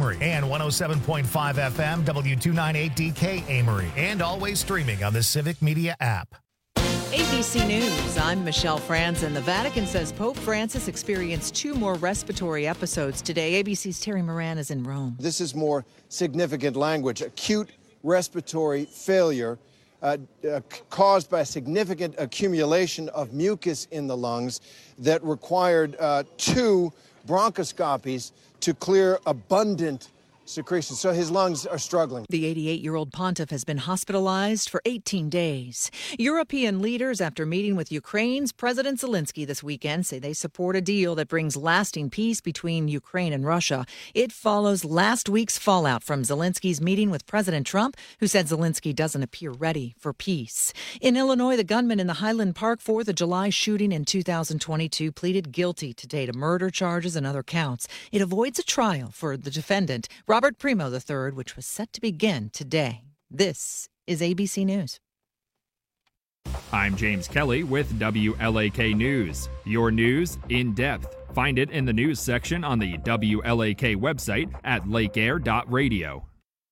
Amory, and 107.5 FM W298DK Amory, and always streaming on the Civic Media app. ABC News, I'm Michelle Franzen. The Vatican says Pope Francis experienced 2 more respiratory episodes today. ABC's Terry Moran is in Rome. This is more significant language. Acute respiratory failure caused by a significant accumulation of mucus in the lungs that required 2 bronchoscopies to clear abundant secretion. So his lungs are struggling. The 88-year-old pontiff has been hospitalized for 18 days. European leaders, after meeting with Ukraine's President Zelensky this weekend, say they support a deal that brings lasting peace between Ukraine and Russia. It follows last week's fallout from Zelensky's meeting with President Trump, who said Zelensky doesn't appear ready for peace. In Illinois, the gunman in the Highland Park 4th of July shooting in 2022 pleaded guilty today to murder charges and other counts. It avoids a trial for the defendant, Robert Primo III, which was set to begin today. This is ABC News. I'm James Kelly with WLAK News. Your news in depth. Find it in the news section on the WLAK website at lakeair.radio.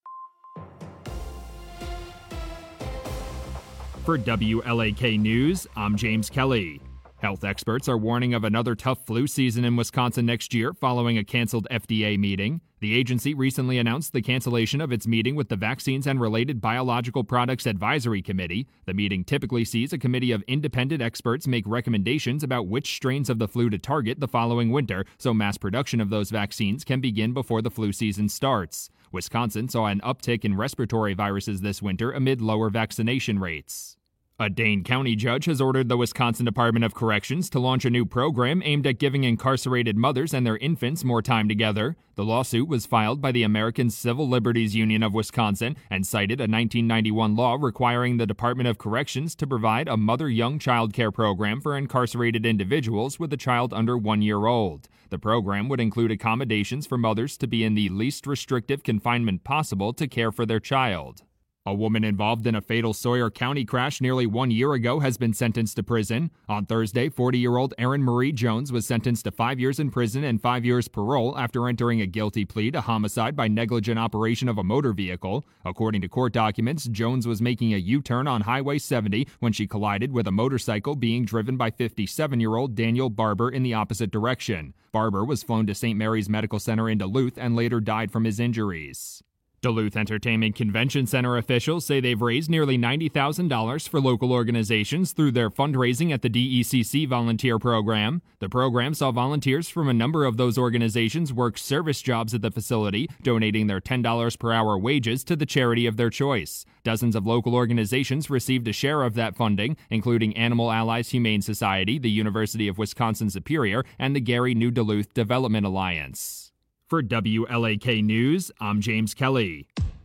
For WLAK News, I'm James Kelly. Health experts are warning of another tough flu season in Wisconsin next year following a canceled FDA meeting. The agency recently announced the cancellation of its meeting with the Vaccines and Related Biological Products Advisory Committee. The meeting typically sees a committee of independent experts make recommendations about which strains of the flu to target the following winter, so mass production of those vaccines can begin before the flu season starts. Wisconsin saw an uptick in respiratory viruses this winter amid lower vaccination rates. A Dane County judge has ordered the Wisconsin Department of Corrections to launch a new program aimed at giving incarcerated mothers and their infants more time together. The lawsuit was filed by the American Civil Liberties Union of Wisconsin and cited a 1991 law requiring the Department of Corrections to provide a mother-young child care program for incarcerated individuals with a child under 1 year old. The program would include accommodations for mothers to be in the least restrictive confinement possible to care for their child. A woman involved in a fatal Sawyer County crash nearly 1 year ago has been sentenced to prison. On Thursday, 40-year-old Erin Marie Jones was sentenced to 5 years in prison and 5 years parole after entering a guilty plea to homicide by negligent operation of a motor vehicle. According to court documents, Jones was making a U-turn on Highway 70 when she collided with a motorcycle being driven by 57-year-old Daniel Barber in the opposite direction. Barber was flown to St. Mary's Medical Center in Duluth and later died from his injuries. Duluth Entertainment Convention Center officials say they've raised nearly $90,000 for local organizations through their fundraising at the DECC volunteer program. The program saw volunteers from a number of those organizations work service jobs at the facility, donating their $10 per hour wages to the charity of their choice. Dozens of local organizations received a share of that funding, including Animal Allies Humane Society, the University of Wisconsin-Superior, and the Gary New Duluth Development Alliance. For WLAK News, I'm James Kelly.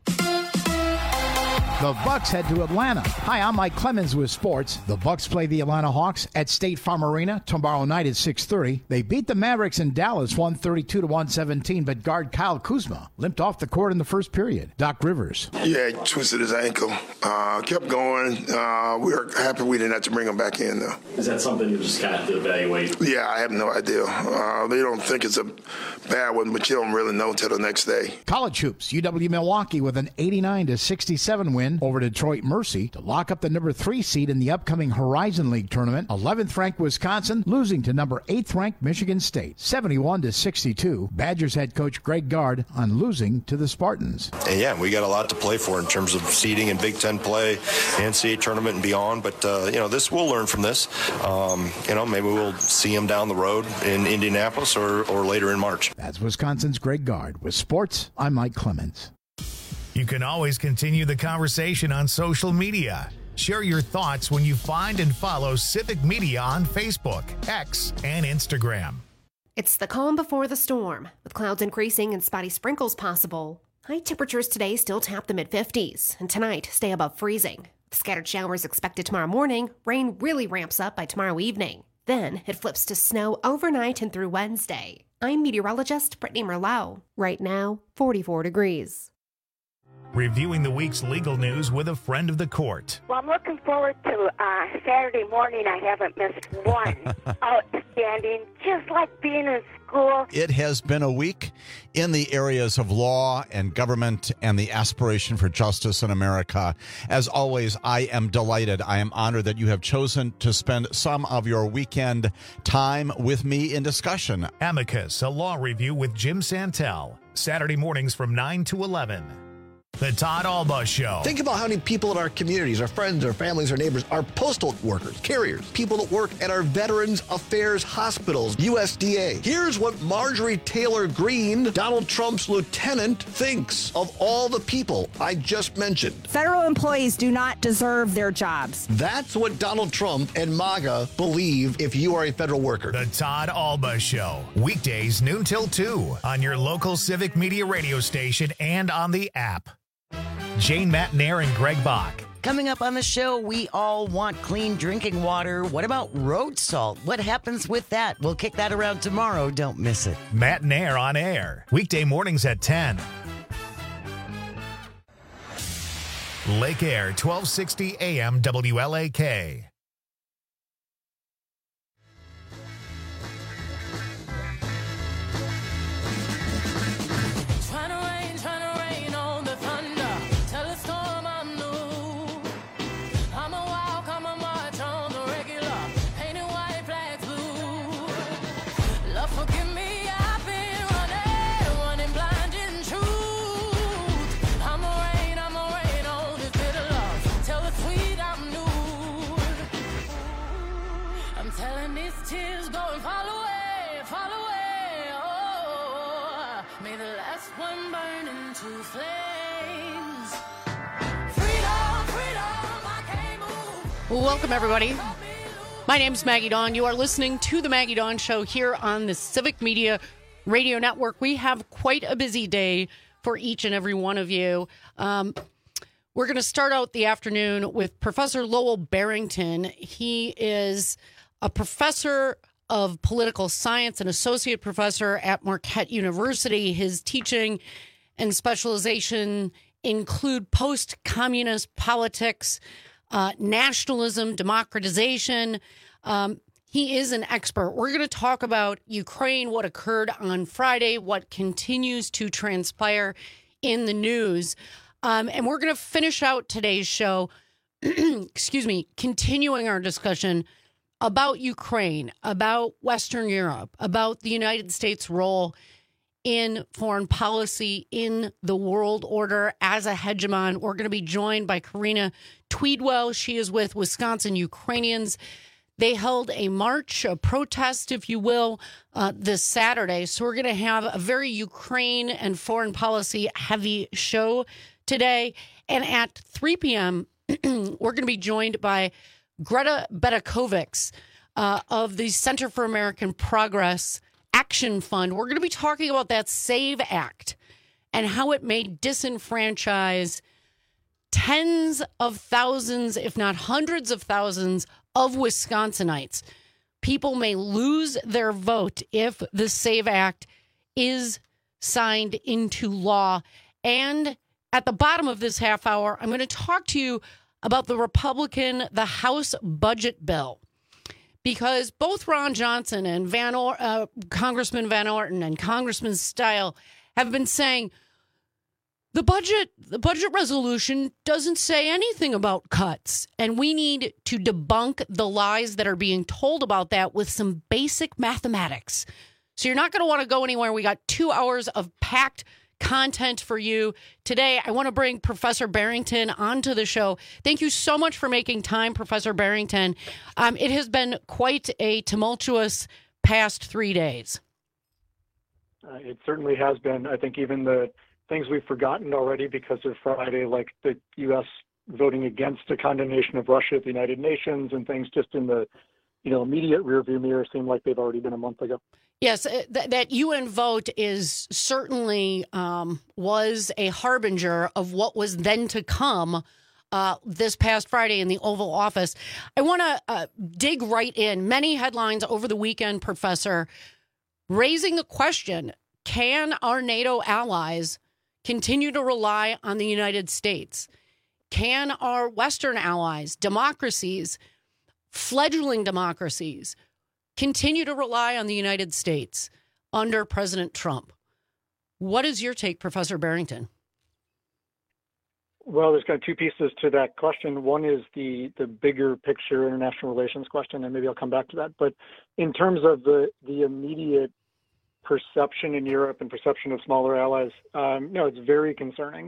The Bucks head to Atlanta. Hi, I'm Mike Clemens with sports. The Bucks play the Atlanta Hawks at State Farm Arena tomorrow night at 6:30. They beat the Mavericks in Dallas 132-117, but guard Kyle Kuzma limped off the court in the first period. Doc Rivers. Yeah, he twisted his ankle. Kept going. We were happy we didn't have to bring him back in, though. Is that something you just kind of have to evaluate? Yeah, I have no idea. They don't think it's a bad one, but you don't really know until the next day. College hoops. UW Milwaukee with an 89-67 win over Detroit Mercy to lock up the number 3 seed in the upcoming Horizon League tournament. 11th ranked Wisconsin losing to number 8th ranked Michigan State 71-62. Badgers head coach Greg Gard on losing to the Spartans. And yeah, we got a lot to play for in terms of seeding and Big Ten play, NCAA tournament and beyond. But this we'll learn from this. Maybe we'll see them down the road in Indianapolis or later in March. That's Wisconsin's Greg Gard. With sports, I'm Mike Clemens. You can always continue the conversation on social media. Share your thoughts when you find and follow Civic Media on Facebook, X, and Instagram. It's the calm before the storm, with clouds increasing and spotty sprinkles possible. High temperatures today still tap the mid-50s, and tonight stay above freezing. With scattered showers expected tomorrow morning, rain really ramps up by tomorrow evening. Then it flips to snow overnight and through Wednesday. I'm meteorologist Brittany Merlot. Right now, 44 degrees. reviewing the week's legal news with a friend of the court. Well, I'm looking forward to Saturday morning. I haven't missed one. Outstanding, just like being in school. It has been a week in the areas of law and government and the aspiration for justice in America. As always, I am delighted. I am honored that you have chosen to spend some of your weekend time with me in discussion. Amicus, a law review with Jim Santel. Saturday mornings from 9 to 11. The Todd Alba Show. Think about how many people in our communities, our friends, our families, our neighbors, our postal workers, carriers, people that work at our Veterans Affairs hospitals, USDA. Here's what Marjorie Taylor Greene, Donald Trump's lieutenant, thinks of all the people I just mentioned. Federal employees do not deserve their jobs. That's what Donald Trump and MAGA believe if you are a federal worker. The Todd Alba Show. Weekdays noon till 2 on your local Civic Media radio station and on the app. Jane Matnair and Greg Bach. Coming up on the show, we all want clean drinking water. What about road salt? What happens with that? We'll kick that around tomorrow. Don't miss it. Matnair on air. Weekday mornings at 10. Lake Air, 1260 AM WLAK. Welcome, everybody. My name's Maggie Dawn. You are listening to The Maggie Dawn Show here on the Civic Media Radio Network. We have quite a busy day for each and every one of you. We're going to start out the afternoon with Professor Lowell Barrington. He is a professor of political science, an associate professor at Marquette University. His teaching and specialization include post-communist politics, nationalism, democratization. He is an expert. We're going to talk about Ukraine, what occurred on Friday, what continues to transpire in the news. And we're going to finish out today's show, continuing our discussion about Ukraine, about Western Europe, about the United States' role in foreign policy, in the world order as a hegemon. We're going to be joined by Karina Tweedwell. She is with Wisconsin Ukrainians. They held a march, a protest, if you will, this Saturday. So we're going to have a very Ukraine and foreign policy heavy show today. And at 3 p.m., we're going to be joined by Greta Betakovics of the Center for American Progress Action Fund. We're going to be talking about that SAVE Act and how it may disenfranchise tens of thousands, if not hundreds of thousands, of Wisconsinites. People may lose their vote if the SAVE Act is signed into law. And at the bottom of this half hour, I'm going to talk to you about the House budget bill. Because both Ron Johnson and Congressman Van Orten and Congressman Steil have been saying the budget resolution doesn't say anything about cuts, and we need to debunk the lies that are being told about that with some basic mathematics. So you're not going to want to go anywhere. We got 2 hours of packed content for you today. I want to bring Professor Barrington onto the show. Thank you so much for making time, Professor Barrington. It has been quite a tumultuous past 3 days. It certainly has been. I think even the things we've forgotten already because of Friday, like the U.S. voting against a condemnation of Russia at the United Nations and things just in the immediate rearview mirror seem like they've already been a month ago. Yes, that UN vote is certainly was a harbinger of what was then to come this past Friday in the Oval Office. I want to dig right in. Many headlines over the weekend, Professor, raising the question, can our NATO allies continue to rely on the United States? Can our Western allies, democracies, fledgling democracies, continue to rely on the United States under President Trump? What is your take, Professor Barrington? Well, there's kind of two pieces to that question. One is the bigger picture international relations question, and maybe I'll come back to that. But in terms of the immediate perception in Europe and perception of smaller allies, no, it's very concerning.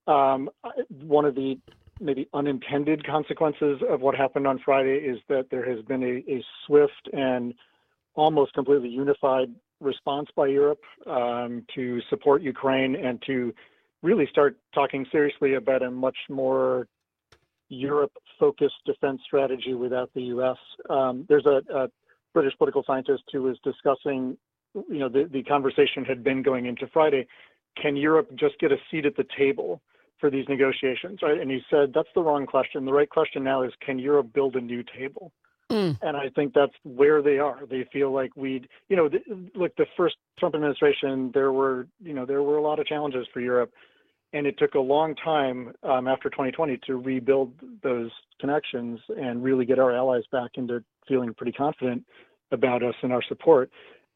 One of the maybe unintended consequences of what happened on Friday is that there has been a swift and almost completely unified response by Europe to support Ukraine and to really start talking seriously about a much more Europe-focused defense strategy without the U.S. There's a British political scientist who was discussing, the conversation had been going into Friday. Can Europe just get a seat at the table for these negotiations, right? And he said, that's the wrong question. The right question now is, can Europe build a new table? And I think that's where they are. They feel like look, the first Trump administration, there were a lot of challenges for Europe. And it took a long time after 2020 to rebuild those connections and really get our allies back into feeling pretty confident about us and our support.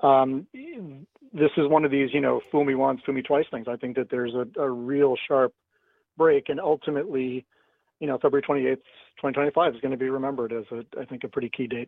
This is one of these, fool me once, fool me twice things. I think that there's a real sharp break, and ultimately, February 28th, 2025 is going to be remembered as I think a pretty key date.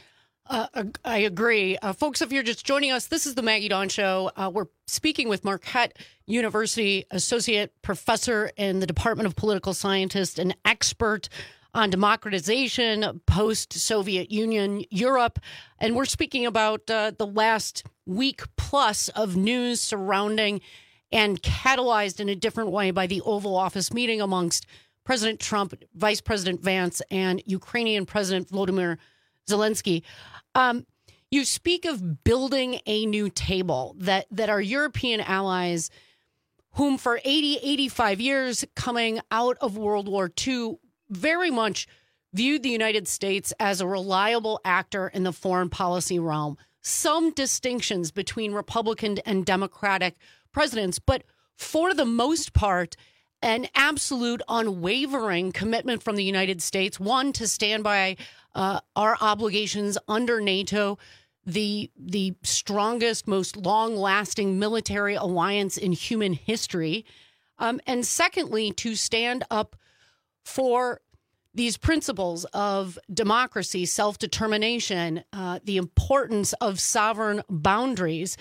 I agree. Folks, if you're just joining us, this is the Maggie Dawn Show. We're speaking with Marquette University Associate Professor in the Department of Political Science, an expert on democratization, post-Soviet Union, Europe. And we're speaking about the last week plus of news surrounding and catalyzed in a different way by the Oval Office meeting amongst President Trump, Vice President Vance, and Ukrainian President Volodymyr Zelensky. You speak of building a new table that our European allies, whom for 85 years coming out of World War II, very much viewed the United States as a reliable actor in the foreign policy realm. Some distinctions between Republican and Democratic presidents, but for the most part, an absolute unwavering commitment from the United States, one, to stand by our obligations under NATO, the strongest, most long-lasting military alliance in human history, and secondly, to stand up for these principles of democracy, self-determination, the importance of sovereign borders,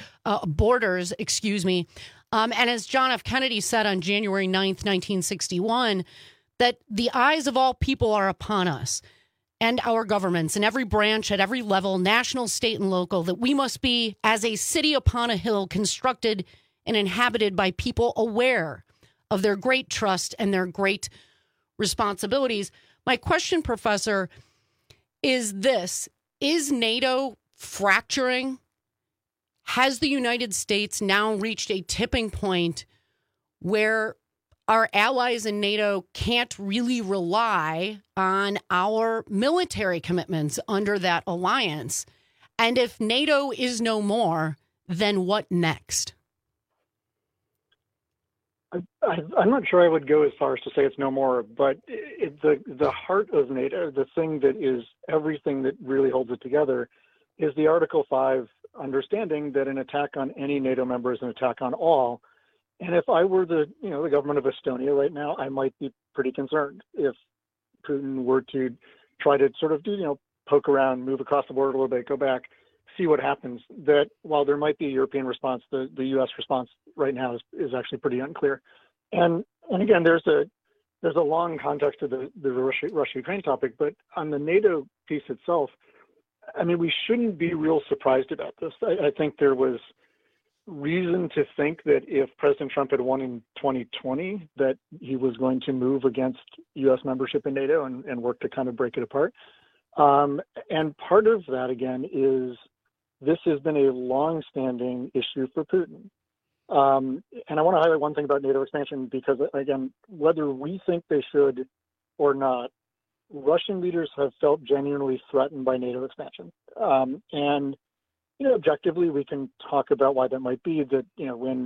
and as John F. Kennedy said on January 9th, 1961, that the eyes of all people are upon us and our governments in every branch, at every level, national, state, and local, that we must be as a city upon a hill, constructed and inhabited by people aware of their great trust and their great responsibilities. My question, Professor, is this: is NATO fracturing? Has the United States now reached a tipping point where our allies in NATO can't really rely on our military commitments under that alliance? And if NATO is no more, then what next? I'm not sure I would go as far as to say it's no more, but the heart of NATO, the thing that is everything that really holds it together, is the Article 5 understanding that an attack on any NATO member is an attack on all. And if I were the government of Estonia right now, I might be pretty concerned if Putin were to try to sort of poke around, move across the border a little bit, go back, see what happens. That while there might be a European response, the U.S. response right now is actually pretty unclear. And again, there's a long context to the Russia-Ukraine topic, but on the NATO piece itself, I mean, we shouldn't be real surprised about this. I think there was reason to think that if President Trump had won in 2020, that he was going to move against U.S. membership in NATO and work to kind of break it apart. And part of that, again, is this has been a long-standing issue for Putin. And I want to highlight one thing about NATO expansion, because, again, whether we think they should or not, Russian leaders have felt genuinely threatened by NATO expansion. And, objectively, we can talk about why that might be, that, when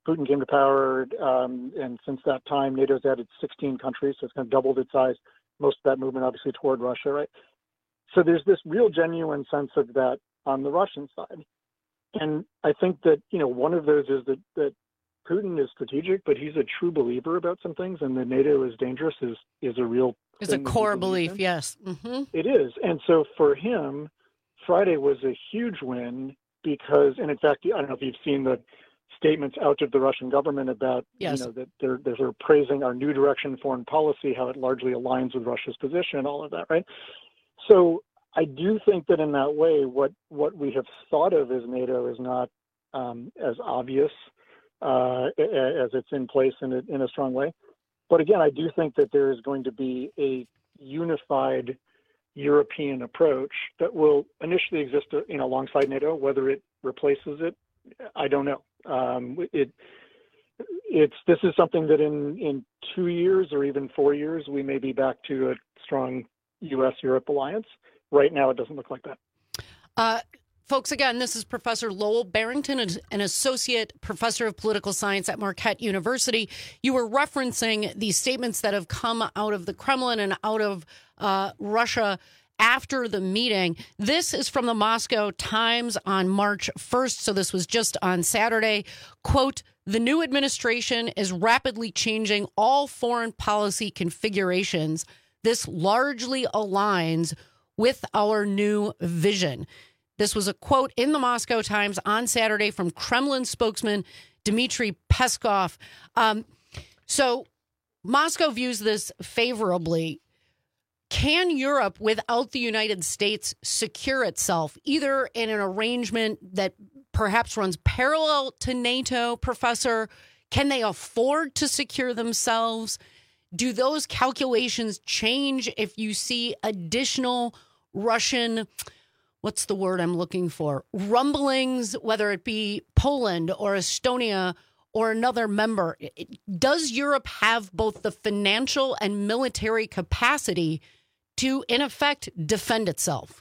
Putin came to power, and since that time, NATO's added 16 countries, so it's kind of doubled its size. Most of that movement, obviously, toward Russia, right? So there's this real genuine sense of that on the Russian side. And I think that, one of those is that Putin is strategic, but he's a true believer about some things, and that NATO is dangerous is a real It's a core belief, yes. Mm-hmm. It is. And so for him, Friday was a huge win because, and in fact, I don't know if you've seen the statements out of the Russian government about, yes, that they're sort of praising our new direction in foreign policy, how it largely aligns with Russia's position, all of that, right? So I do think that in that way, what we have thought of as NATO is not as obvious as it's in place in a strong way. But again, I do think that there is going to be a unified European approach that will initially exist, alongside NATO. Whether it replaces it, I don't know. This is something that in 2 years or even 4 years, we may be back to a strong U.S.-Europe alliance. Right now, it doesn't look like that. Folks, again, this is Professor Lowell Barrington, an associate professor of political science at Marquette University. You were referencing these statements that have come out of the Kremlin and out of Russia after the meeting. This is from the Moscow Times on March 1st, so this was just on Saturday. Quote, "The new administration is rapidly changing all foreign policy configurations. This largely aligns with our new vision." This was a quote in the Moscow Times on Saturday from Kremlin spokesman Dmitry Peskov. So Moscow views this favorably. Can Europe, without the United States, secure itself, either in an arrangement that perhaps runs parallel to NATO, Professor? Can they afford to secure themselves? Do those calculations change if you see additional Russian, what's the word I'm looking for, rumblings, whether it be Poland or Estonia or another member? Does Europe have both the financial and military capacity to, in effect, defend itself?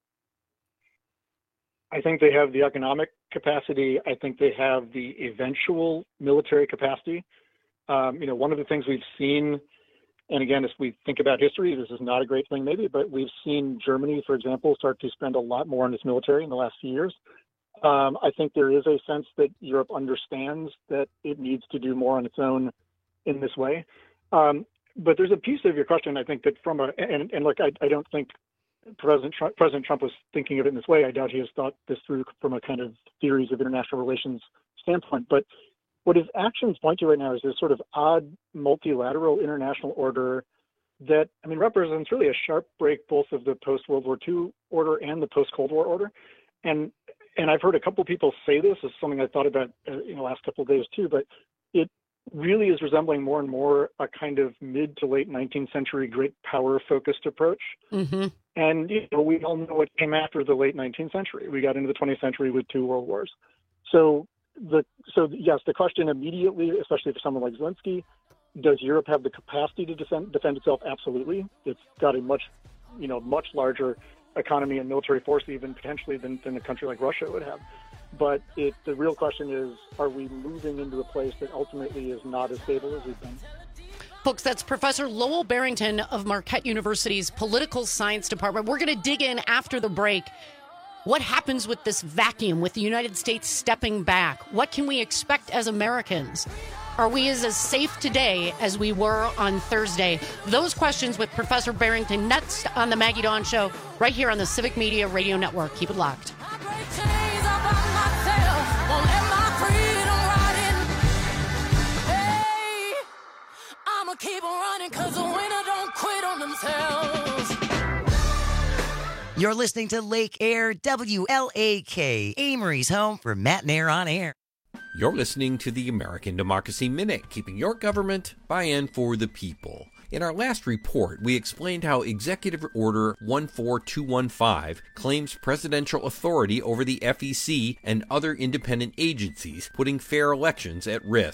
I think they have the economic capacity. I think they have the eventual military capacity. One of the things we've seen, and again, as we think about history, this is not a great thing maybe, but we've seen Germany, for example, start to spend a lot more on its military in the last few years. I think there is a sense that Europe understands that it needs to do more on its own in this way. But there's a piece of your question, I think, that and look, I don't think President Trump was thinking of it in this way. I doubt he has thought this through from a kind of theories of international relations standpoint. But what his actions point to right now is this sort of odd multilateral international order that, represents really a sharp break both of the post-World War II order and the post-Cold War order. And I've heard a couple people say this is something I thought about in the last couple of days too, but it really is resembling more and more a kind of mid to late 19th century great power-focused approach. Mm-hmm. And we all know what came after the late 19th century. We got into the 20th century with 2 world wars. So yes, the question immediately, especially for someone like Zelensky, does Europe have the capacity to defend itself? Absolutely. It's got a much larger economy and military force even potentially than a country like Russia would have. But the real question is, are we moving into a place that ultimately is not as stable as we've been? Folks, that's Professor Lowell Barrington of Marquette University's Political Science Department. We're going to dig in after the break. What happens with this vacuum, with the United States stepping back? What can we expect as Americans? Are we as safe today as we were on Thursday? Those questions with Professor Barrington next on the Maggie Dawn Show, right here on the Civic Media Radio Network. Keep it locked. Keep running, 'cause the winner don't quit on themselves. You're listening to Lake Air, WLAK, Amory's home for Matt and Air on Air. You're listening to the American Democracy Minute, keeping your government by and for the people. In our last report, we explained how Executive Order 14215 claims presidential authority over the FEC and other independent agencies, putting fair elections at risk.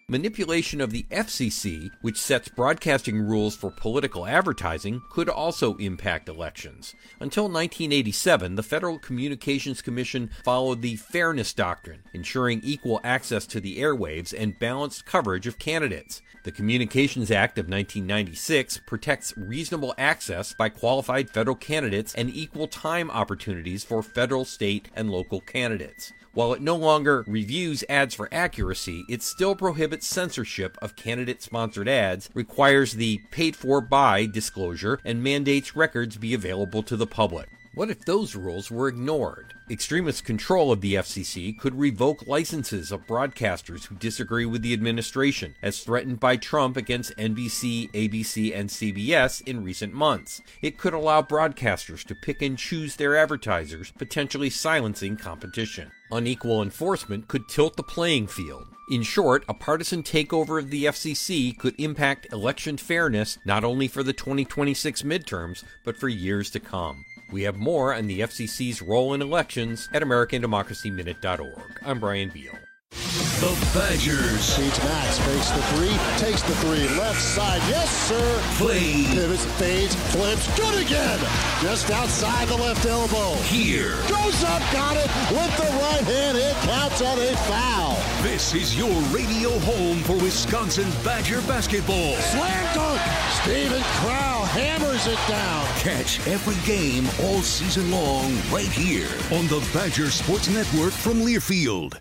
Manipulation of the FCC, which sets broadcasting rules for political advertising, could also impact elections. Until 1987, the Federal Communications Commission followed the Fairness Doctrine, ensuring equal access to the airwaves and balanced coverage of candidates. The Communications Act of 1996 protects reasonable access by qualified federal candidates and equal time opportunities for federal, state, and local candidates. While it no longer reviews ads for accuracy, it still prohibits censorship of candidate-sponsored ads, requires the paid-for-by disclosure, and mandates records be available to the public. What if those rules were ignored? Extremist control of the FCC could revoke licenses of broadcasters who disagree with the administration, as threatened by Trump against NBC, ABC, and CBS in recent months. It could allow broadcasters to pick and choose their advertisers, potentially silencing competition. Unequal enforcement could tilt the playing field. In short, a partisan takeover of the FCC could impact election fairness not only for the 2026 midterms, but for years to come. We have more on the FCC's role in elections at AmericanDemocracyMinute.org. I'm Brian Beal. The Badgers. Feeds Max, fakes the three, takes the three, left side, yes sir. Play. Pivots, fades, flips, good again. Just outside the left elbow. Here. Goes up, got it, with the right hand, it counts on a foul. This is your radio home for Wisconsin Badger basketball. Slam dunk, Steven Crow hammers it down. Catch every game all season long right here on the Badger Sports Network from Learfield.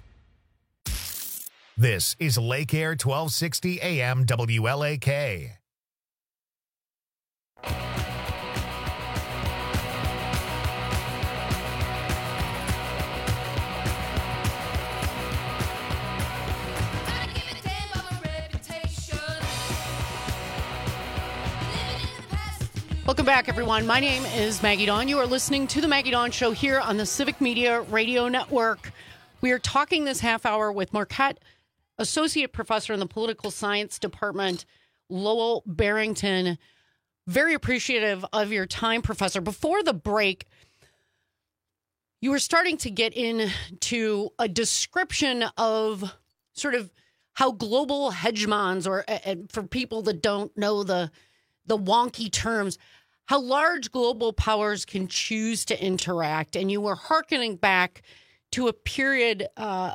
This is Lake Air 1260 AM WLAK. Welcome back, everyone. My name is Maggie Dawn. You are listening to The Maggie Dawn Show here on the Civic Media Radio Network. We are talking this half hour with Marquette Associate Professor in the Political Science Department, Lowell Barrington. Very appreciative of your time, Professor. Before the break, you were starting to get into a description of sort of how global hegemons, or for people that don't know the wonky terms, how large global powers can choose to interact. And you were hearkening back to a period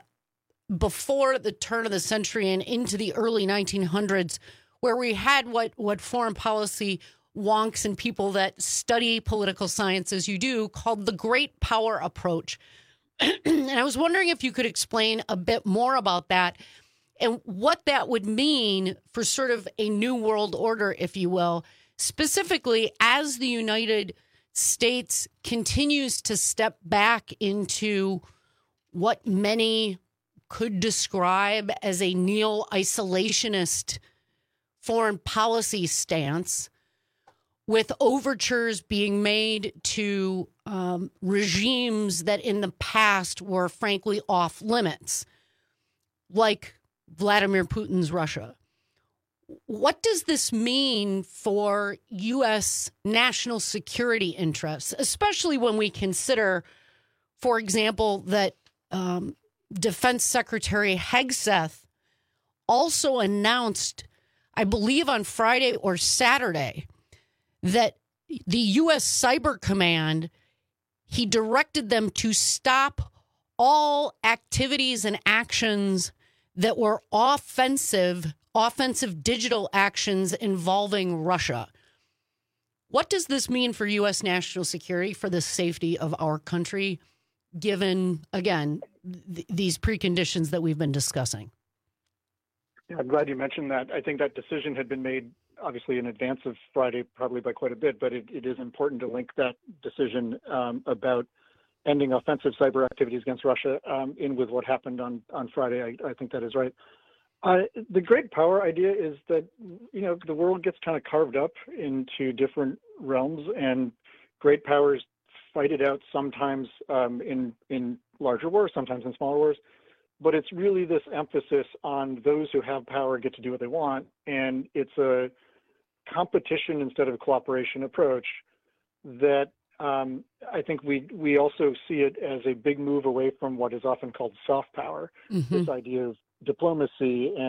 before the turn of the century and into the early 1900s, where we had what foreign policy wonks and people that study political science, as you do, called the great power approach. And I was wondering if you could explain a bit more about that and what that would mean for sort of a new world order, if you will, specifically as the United States continues to step back into what many could describe as a neo-isolationist foreign policy stance, with overtures being made to regimes that in the past were frankly off limits, like Vladimir Putin's Russia. What does this mean for U.S. national security interests, especially when we consider, for example, that Defense Secretary Hegseth also announced, I believe on Friday or Saturday, that the U.S. Cyber Command, he directed them to stop all activities and actions that were offensive digital actions involving Russia. What does this mean for U.S. national security, for the safety of our country, given, again, these preconditions that we've been discussing? Yeah, I'm glad you mentioned that. I think that decision had been made, obviously, in advance of Friday, probably by quite a bit, but it is important to link that decision about ending offensive cyber activities against Russia in with what happened on Friday. I think that is right. The great power idea is that, the world gets kind of carved up into different realms, and great powers fight it out sometimes in larger wars, sometimes in smaller wars. But it's really this emphasis on those who have power get to do what they want. And it's a competition instead of a cooperation approach that I think we also see it as a big move away from what is often called soft power, this idea of diplomacy and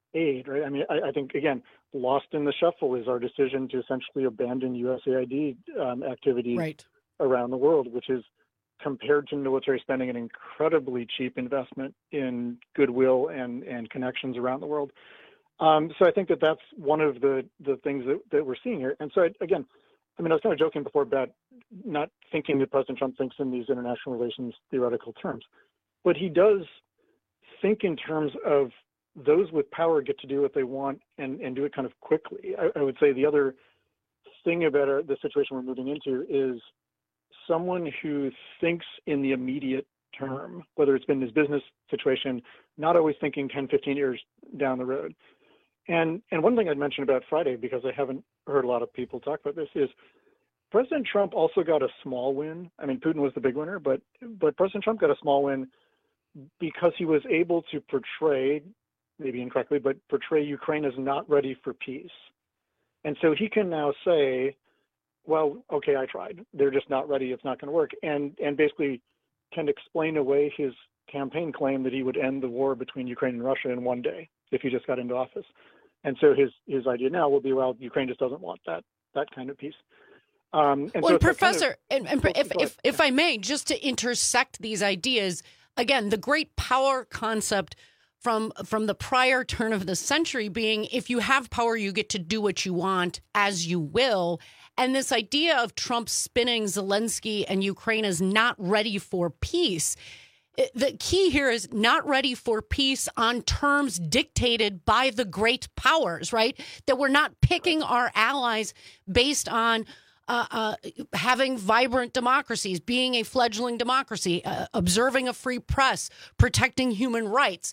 aid, right? I mean, I think, again, lost in the shuffle is our decision to essentially abandon USAID activities around the world, which is, compared to military spending, an incredibly cheap investment in goodwill and connections around the world. So I think that that's one of the things that we're seeing here. And so, again, I mean, I was kind of joking before about not thinking that President Trump thinks in these international relations theoretical terms, but he does think in terms of those with power get to do what they want and do it kind of quickly. I would say the other thing about the situation we're moving into is someone who thinks in the immediate term, whether it's been his business situation, not always thinking 10, 15 years down the road. And one thing I'd mention about Friday, because I haven't heard a lot of people talk about this, is President Trump also got a small win. I mean, Putin was the big winner, but President Trump got a small win because he was able to portray, maybe incorrectly, but portray Ukraine as not ready for peace. And so he can now say, well, okay, I tried. They're just not ready. It's not going to work. And basically can explain away his campaign claim that he would end the war between Ukraine and Russia in one day if he just got into office. And so his idea now will be, well, Ukraine just doesn't want that kind of peace. Professor, if I may, just to intersect these ideas, again, the great power concept from the prior turn of the century being, if you have power, you get to do what you want as you will. And this idea of Trump spinning Zelensky and Ukraine as not ready for peace. The key here is not ready for peace on terms dictated by the great powers, right? That we're not picking our allies based on having vibrant democracies, being a fledgling democracy, observing a free press, protecting human rights.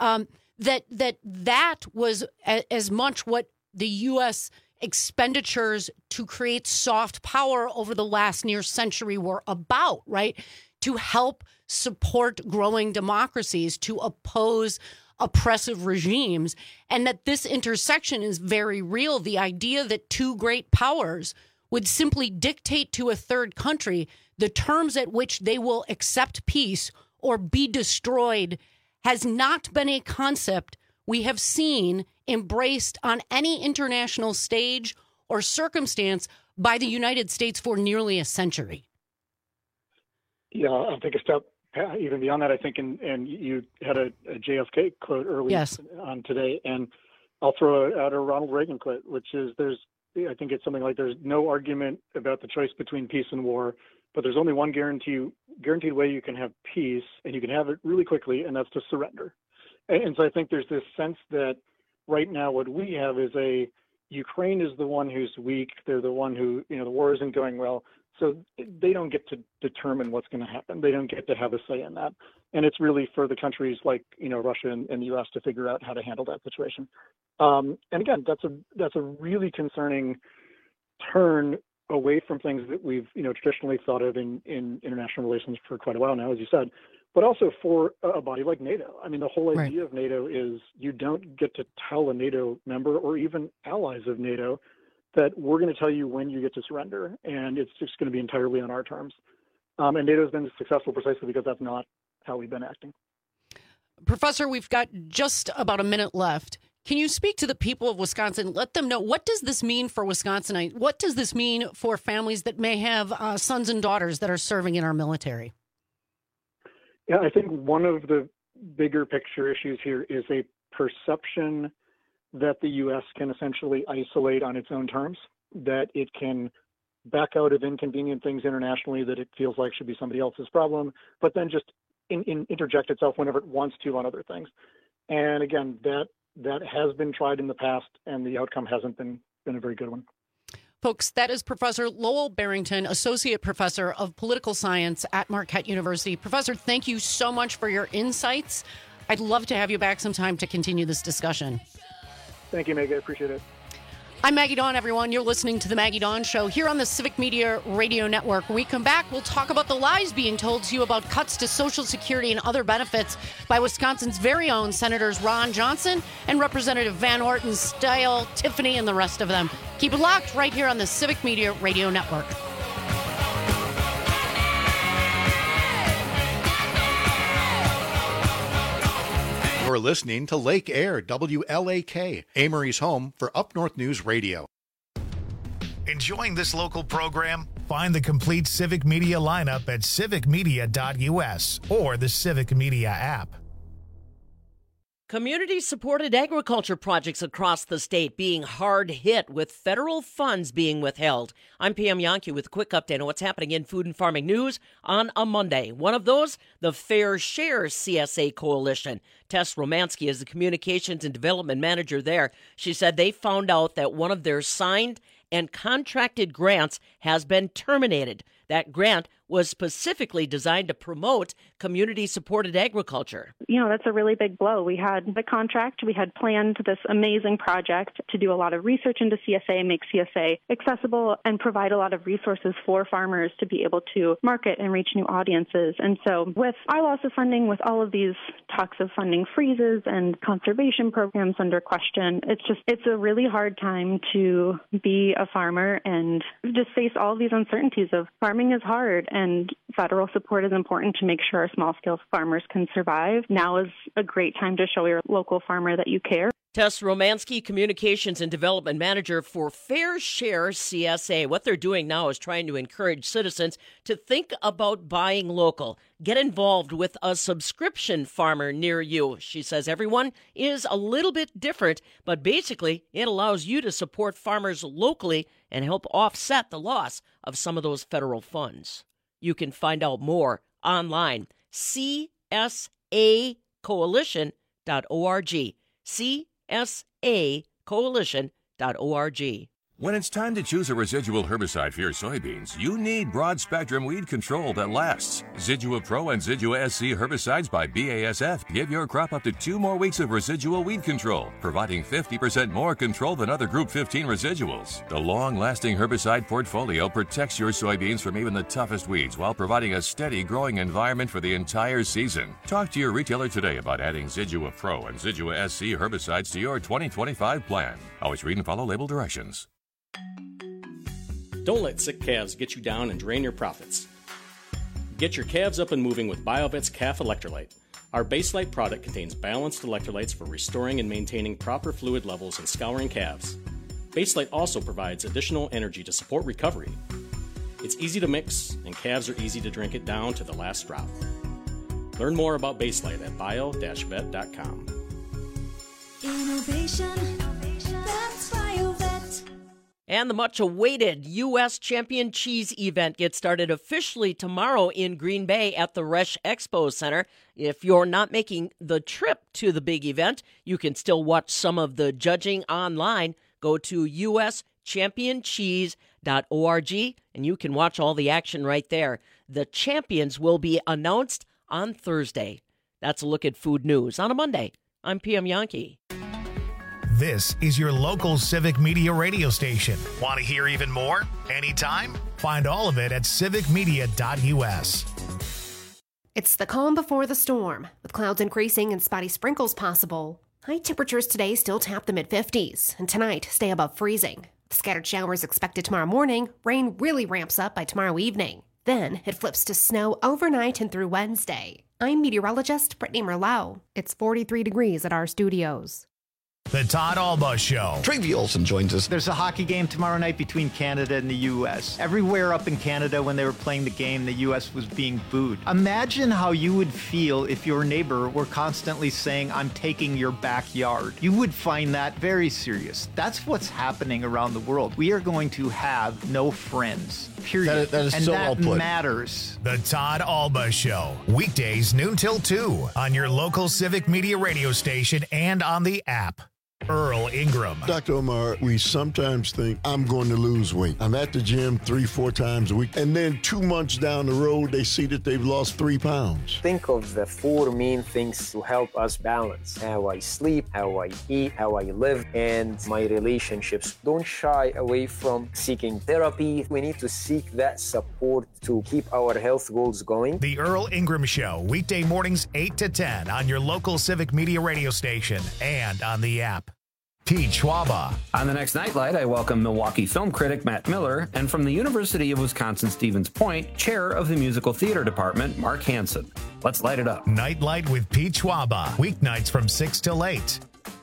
That was as much what the U.S. expenditures to create soft power over the last near century were about, right? To help support growing democracies, to oppose oppressive regimes, and that this intersection is very real. The idea that two great powers would simply dictate to a third country the terms at which they will accept peace or be destroyed has not been a concept we have seen embraced on any international stage or circumstance by the United States for nearly a century. Yeah, I'll take a step even beyond that. I think, and you had a JFK quote earlier on today, and I'll throw out a Ronald Reagan quote, which is I think it's something like, there's no argument about the choice between peace and war, but there's only one guaranteed way you can have peace, and you can have it really quickly, and that's to surrender. And so I think there's this sense that right now what we have is Ukraine is the one who's weak. They're the one who, the war isn't going well. So they don't get to determine what's going to happen. They don't get to have a say in that. And it's really for the countries like, Russia and the U.S. to figure out how to handle that situation. And again, that's a really concerning turn away from things that we've, traditionally thought of in international relations for quite a while now, as you said, but also for a body like NATO. I mean, the whole idea of NATO is you don't get to tell a NATO member or even allies of NATO that we're going to tell you when you get to surrender, and it's just going to be entirely on our terms. And NATO has been successful precisely because that's not how we've been acting. Professor, we've got just about a minute left. Can you speak to the people of Wisconsin? Let them know, what does this mean for Wisconsinites? What does this mean for families that may have sons and daughters that are serving in our military? Yeah, I think one of the bigger picture issues here is a perception that the U.S. can essentially isolate on its own terms, that it can back out of inconvenient things internationally that it feels like should be somebody else's problem, but then just interject itself whenever it wants to on other things. And again, that has been tried in the past, and the outcome hasn't been a very good one. Folks, that is Professor Lowell Barrington, Associate Professor of Political Science at Marquette University. Professor, thank you so much for your insights. I'd love to have you back sometime to continue this discussion. Thank you, Maggie. I appreciate it. I'm Maggie Dawn, everyone. You're listening to The Maggie Dawn Show here on the Civic Media Radio Network. When we come back, we'll talk about the lies being told to you about cuts to Social Security and other benefits by Wisconsin's very own Senators Ron Johnson and Representative Van Orton, Style, Tiffany, and the rest of them. Keep it locked right here on the Civic Media Radio Network. Your You're listening to Lake Air, WLAK, Amory's home for Up North News Radio. Enjoying this local program? Find the complete Civic Media lineup at civicmedia.us or the Civic Media app. Community-supported agriculture projects across the state being hard hit with federal funds being withheld. I'm Pam Yankee with a quick update on what's happening in food and farming news on a Monday. One of those, the Fair Share CSA Coalition. Tess Romansky is the Communications and Development Manager there. She said they found out that one of their signed and contracted grants has been terminated. That grant was specifically designed to promote community-supported agriculture. You know, that's a really big blow. We had the contract. We had planned this amazing project to do a lot of research into CSA, make CSA accessible, and provide a lot of resources for farmers to be able to market and reach new audiences. And so with our loss of funding, with all of these talks of funding freezes and conservation programs under question, it's a really hard time to be a farmer and just face all of these uncertainties of farming is hard and federal support is important to make sure our small-scale farmers can survive. Now is a great time to show your local farmer that you care. Tess Romansky, Communications and Development Manager for Fair Share CSA. What they're doing now is trying to encourage citizens to think about buying local. Get involved with a subscription farmer near you. She says everyone is a little bit different, but basically it allows you to support farmers locally and help offset the loss of some of those federal funds. You can find out more online, csacoalition.org. csacoalition.org. When it's time to choose a residual herbicide for your soybeans, you need broad-spectrum weed control that lasts. Zidua Pro and Zidua SC herbicides by BASF give your crop up to 2 more weeks of residual weed control, providing 50% more control than other Group 15 residuals. The long-lasting herbicide portfolio protects your soybeans from even the toughest weeds while providing a steady growing environment for the entire season. Talk to your retailer today about adding Zidua Pro and Zidua SC herbicides to your 2025 plan. Always read and follow label directions. Don't let sick calves get you down and drain your profits. Get your calves up and moving with BioVet's Calf Electrolyte. Our Baselite product contains balanced electrolytes for restoring and maintaining proper fluid levels and scouring calves. Baselite also provides additional energy to support recovery. It's easy to mix, and calves are easy to drink it down to the last drop. Learn more about Baselite at bio-vet.com. Innovation, that's BioVet. And the much-awaited U.S. Champion Cheese event gets started officially tomorrow in Green Bay at the Resch Expo Center. If you're not making the trip to the big event, you can still watch some of the judging online. Go to uschampioncheese.org, and you can watch all the action right there. The champions will be announced on Thursday. That's a look at food news on a Monday. I'm Pam Yankee. This is your local Civic Media radio station. Want to hear even more? Anytime? Find all of it at civicmedia.us. It's the calm before the storm, with clouds increasing and spotty sprinkles possible. High temperatures today still tap the mid-50s, and tonight stay above freezing. Scattered showers expected tomorrow morning. Rain really ramps up by tomorrow evening. Then it flips to snow overnight and through Wednesday. I'm meteorologist Brittany Merlot. It's 43 degrees at our studios. The Todd Alba Show. Travi Olson joins us. There's a hockey game tomorrow night between Canada and the U.S. Everywhere up in Canada when they were playing the game, the U.S. was being booed. Imagine how you would feel if your neighbor were constantly saying, "I'm taking your backyard." You would find that very serious. That's what's happening around the world. We are going to have no friends. Period. That is and so that well put. matters. The Todd Alba Show. Weekdays noon till 2 on your local Civic Media radio station and on the app. Earl Ingram. Dr. Omar, we sometimes think I'm going to lose weight. I'm at the gym 3-4 times a week, and then 2 months down the road, they see that they've lost 3 pounds. Think of the 4 main things to help us balance: how I sleep, how I eat, how I live, and my relationships. Don't shy away from seeking therapy. We need to seek that support to keep our health goals going. The Earl Ingram Show, weekday mornings 8 to 10 on your local Civic Media radio station and on the app. Pete Schwaba. On the next Nightlight, I welcome Milwaukee film critic Matt Miller, and from the University of Wisconsin-Stevens Point, chair of the musical theater department, Mark Hansen. Let's light it up. Nightlight with Pete Schwaba. Weeknights from 6 till 8.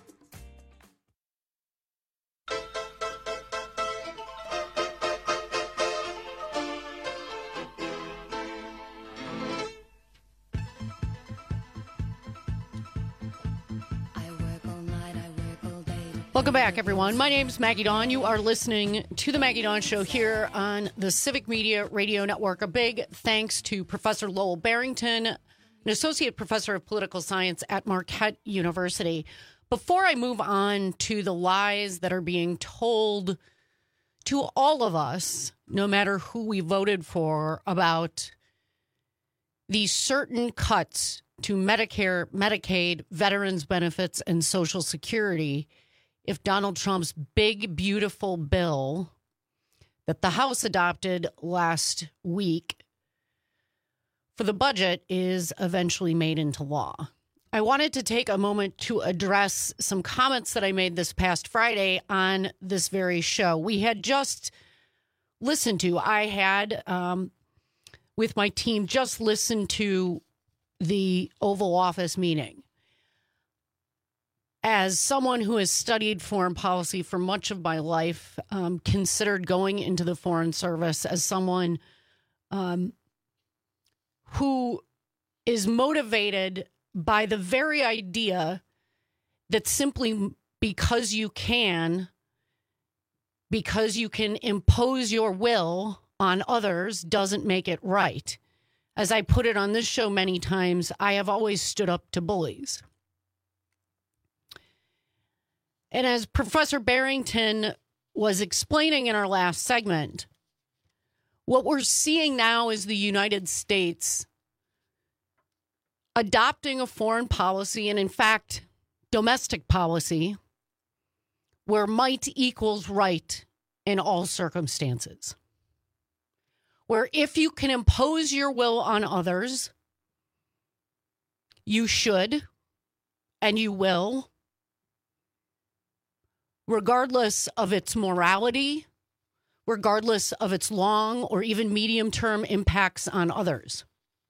Welcome back, everyone. My name is Maggie Dawn. You are listening to The Maggie Dawn Show here on the Civic Media Radio Network. A big thanks to Professor Lowell Barrington, an associate professor of political science at Marquette University. Before I move on to the lies that are being told to all of us, no matter who we voted for, about these certain cuts to Medicare, Medicaid, veterans benefits, and Social Security, if Donald Trump's big, beautiful bill that the House adopted last week for the budget is eventually made into law. I wanted to take a moment to address some comments that I made this past Friday on this very show. We had just listened to, I had, with my team, just listened to the Oval Office meeting. As someone who has studied foreign policy for much of my life, considered going into the Foreign Service, as someone who is motivated by the very idea that simply because you can impose your will on others doesn't make it right. As I put it on this show many times, I have always stood up to bullies. And as Professor Barrington was explaining in our last segment, what we're seeing now is the United States adopting a foreign policy and, in fact, domestic policy where might equals right in all circumstances. Where if you can impose your will on others, you should and you will, regardless of its morality, regardless of its long or even medium-term impacts on others.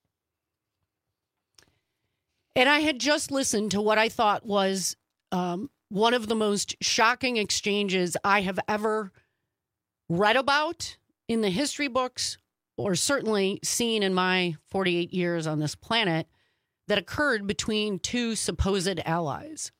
And I had just listened to what I thought was one of the most shocking exchanges I have ever read about in the history books, or certainly seen in my 48 years on this planet, that occurred between two supposed allies.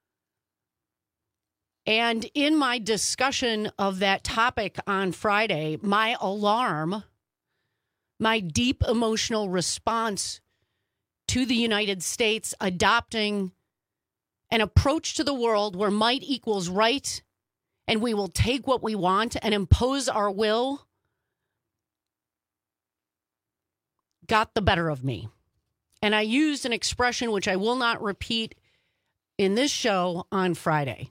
And in my discussion of that topic on Friday, my alarm, my deep emotional response to the United States adopting an approach to the world where might equals right, and we will take what we want and impose our will, got the better of me. And I used an expression which I will not repeat in this show on Friday.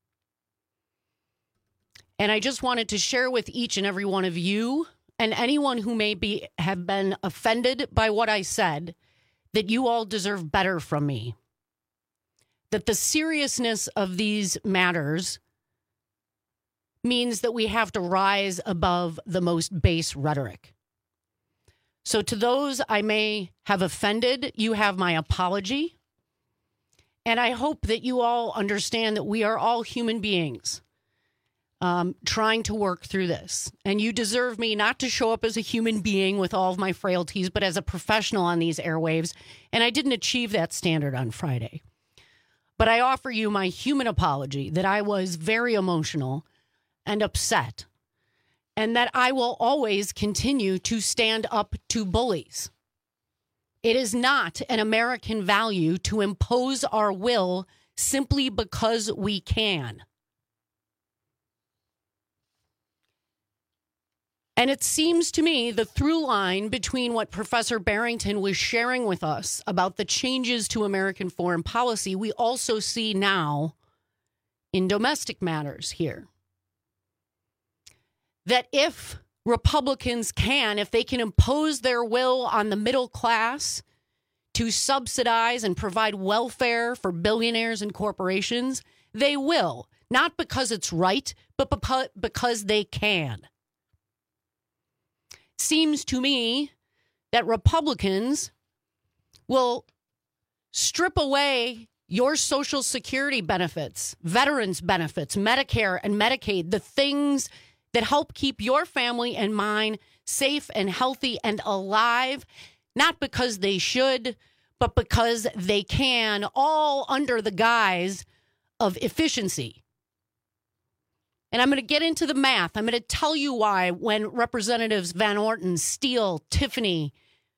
And I just wanted to share with each and every one of you and anyone who may have been offended by what I said, that you all deserve better from me. That the seriousness of these matters means that we have to rise above the most base rhetoric. So to those I may have offended, you have my apology. And I hope that you all understand that we are all human beings trying to work through this. And you deserve me not to show up as a human being with all of my frailties, but as a professional on these airwaves. And I didn't achieve that standard on Friday. But I offer you my human apology that I was very emotional and upset, and that I will always continue to stand up to bullies. It is not an American value to impose our will simply because we can. And it seems to me the through line between what Professor Barrington was sharing with us about the changes to American foreign policy, we also see now in domestic matters here. That if Republicans if they can impose their will on the middle class to subsidize and provide welfare for billionaires and corporations, they will. Not because it's right, but because they can. Seems to me that Republicans will strip away your Social Security benefits, veterans benefits, Medicare and Medicaid, the things that help keep your family and mine safe and healthy and alive, not because they should, but because they can, all under the guise of efficiency. And I'm going to get into the math. I'm going to tell you why when Representatives Van Orton, Steele, Tiffany,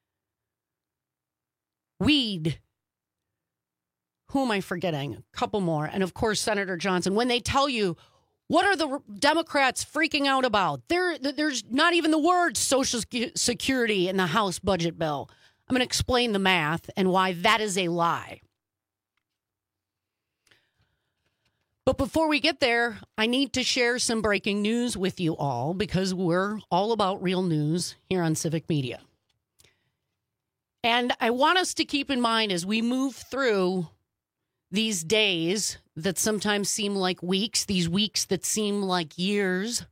Weed, who am I forgetting? A couple more. And of course, Senator Johnson, when they tell you, what are the Democrats freaking out about? There's not even the word Social Security in the House budget bill. I'm going to explain the math and why that is a lie. But before we get there, I need to share some breaking news with you all because we're all about real news here on Civic Media. And I want us to keep in mind as we move through these days that sometimes seem like weeks, these weeks that seem like years,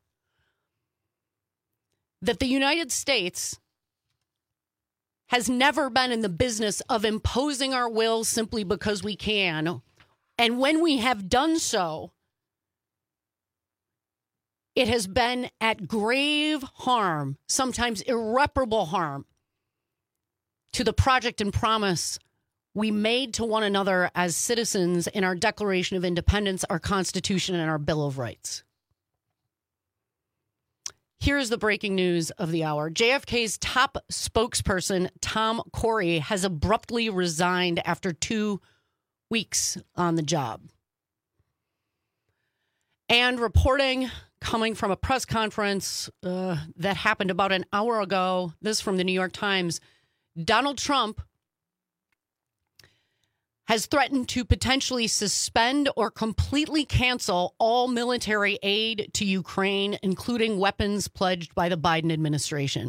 that the United States has never been in the business of imposing our will simply because we can. And when we have done so, it has been at grave harm, sometimes irreparable harm, to the project and promise we made to one another as citizens in our Declaration of Independence, our Constitution, and our Bill of Rights. Here's the breaking news of the hour. JFK's top spokesperson, Tom Corey, has abruptly resigned after 2 weeks on the job. And reporting coming from a press conference that happened about an hour ago, this from the New York Times, Donald Trump has threatened to potentially suspend or completely cancel all military aid to Ukraine, including weapons pledged by the Biden administration.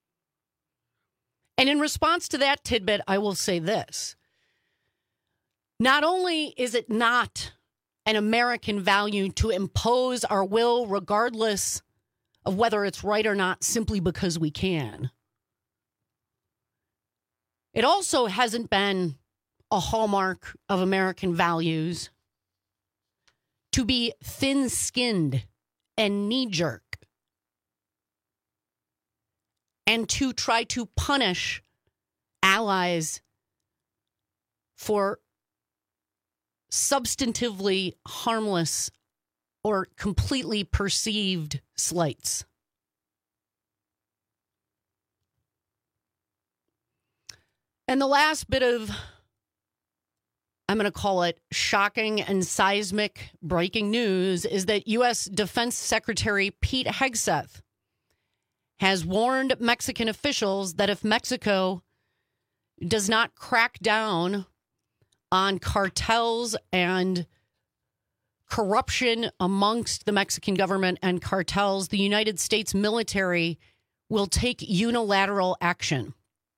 And in response to that tidbit, I will say this. Not only is it not an American value to impose our will regardless of whether it's right or not simply because we can, it also hasn't been a hallmark of American values to be thin-skinned and knee-jerk and to try to punish allies for substantively harmless or completely perceived slights. And the last bit of, I'm going to call it shocking and seismic breaking news, is that U.S. Defense Secretary Pete Hegseth has warned Mexican officials that if Mexico does not crack down on cartels and corruption amongst the Mexican government and cartels, the United States military will take unilateral action.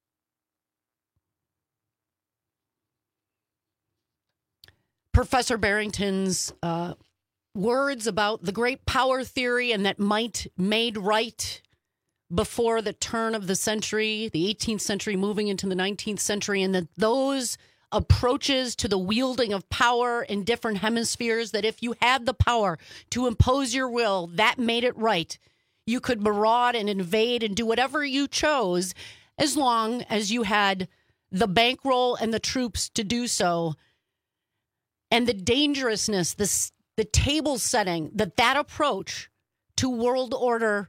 Professor Barrington's words about the great power theory and that might made right before the turn of the century, the 18th century moving into the 19th century, and that those approaches to the wielding of power in different hemispheres, that if you had the power to impose your will, that made it right. You could maraud and invade and do whatever you chose as long as you had the bankroll and the troops to do so. And the dangerousness, the table setting that approach to world order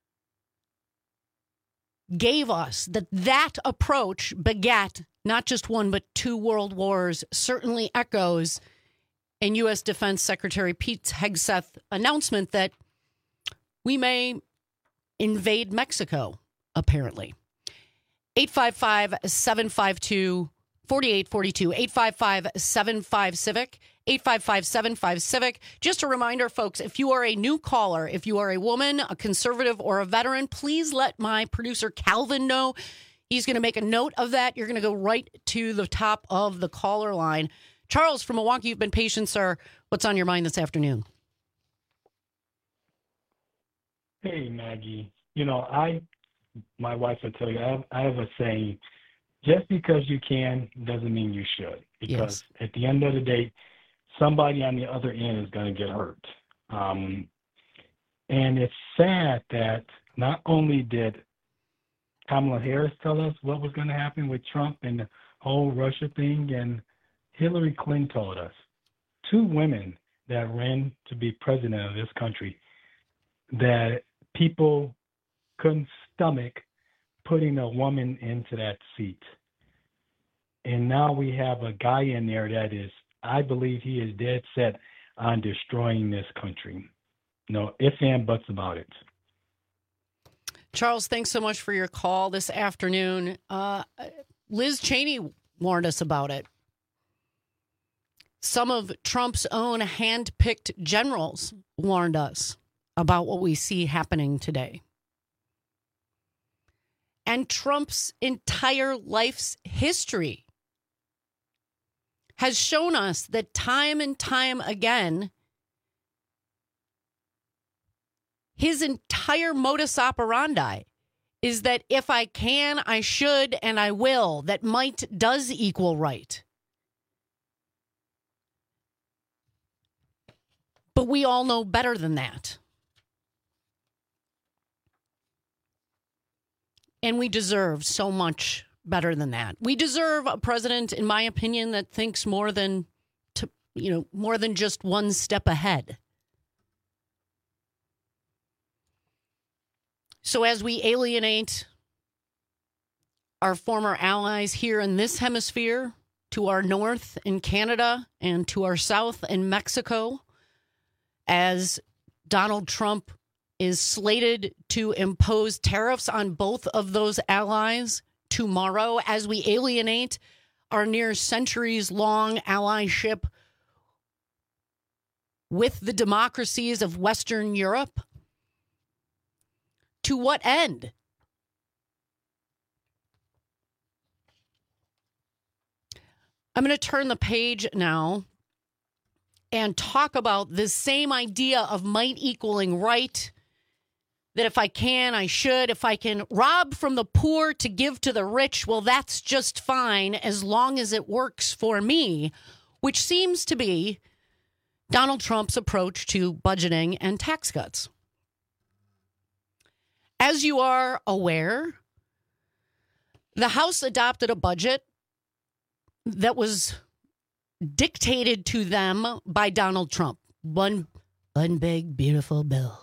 gave us, that approach begat not just one, but 2 world wars, certainly echoes in U.S. Defense Secretary Pete Hegseth's announcement that we may invade Mexico, apparently. 855-752-4842, 855-75-CIVIC, 855-75-CIVIC. Just a reminder, folks, if you are a new caller, if you are a woman, a conservative, or a veteran, please let my producer Calvin know. He's going to make a note of that. You're going to go right to the top of the caller line. Charles from Milwaukee, you've been patient, sir. What's on your mind this afternoon? Hey, Maggie. My wife will tell you, I have a saying, just because you can doesn't mean you should. Because at the end of the day, somebody on the other end is going to get hurt. And it's sad that not only did Kamala Harris tell us what was going to happen with Trump and the whole Russia thing, and Hillary Clinton told us. Two women that ran to be president of this country that people couldn't stomach putting a woman into that seat. And now we have a guy in there that is, I believe he is dead set on destroying this country. No ifs and buts about it. Charles, thanks so much for your call this afternoon. Liz Cheney warned us about it. Some of Trump's own hand-picked generals warned us about what we see happening today. And Trump's entire life's history has shown us that time and time again, his entire modus operandi is that if I can, I should, and I will, that might does equal right. But we all know better than that. And we deserve so much better than that. We deserve a president, in my opinion, that thinks more than just one step ahead. So as we alienate our former allies here in this hemisphere, to our north in Canada and to our south in Mexico, as Donald Trump is slated to impose tariffs on both of those allies tomorrow, as we alienate our near centuries-long allyship with the democracies of Western Europe, to what end? I'm going to turn the page now and talk about this same idea of might equaling right, that if I can, I should. If I can rob from the poor to give to the rich, well, that's just fine as long as it works for me, which seems to be Donald Trump's approach to budgeting and tax cuts. As you are aware, the House adopted a budget that was dictated to them by Donald Trump. One big, beautiful bill.